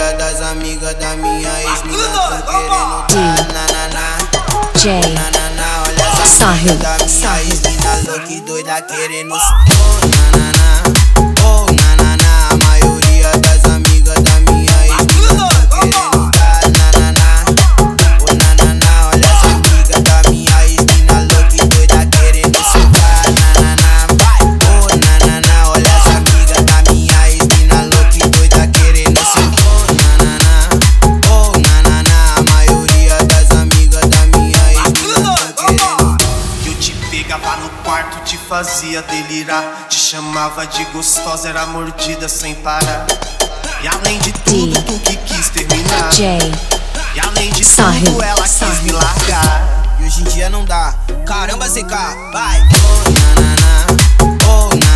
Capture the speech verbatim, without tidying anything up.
maioria das amigas da minha ex-mina tão querendo dar nananá. J. Nananá, olha essa Sahil. amiga da minha ex-mina louca e doida querendo oh nananá, oh nananá. A maioria das amigas da minha ex-mina tão querendo dar nananá. Oh nananá, olha essa amiga da minha ex-mina louca e doida querendo socar nananá. Vai, oh nananá, olha essa amiga da minha ex-mina louca e doida querendo socar oh nananá, oh nananá. A maioria das amigas da minha ex-mina tão querendo. Eu te pegava no quarto, te fazia delirar, te chamava de gostosa, era mordida sem parar. E além de tudo, tu que quis terminar. J. E além de Sahil. tudo, ela quis Sahil. me largar. E hoje em dia não dá. Caramba, C K, vai. Oh nananá, oh nananá.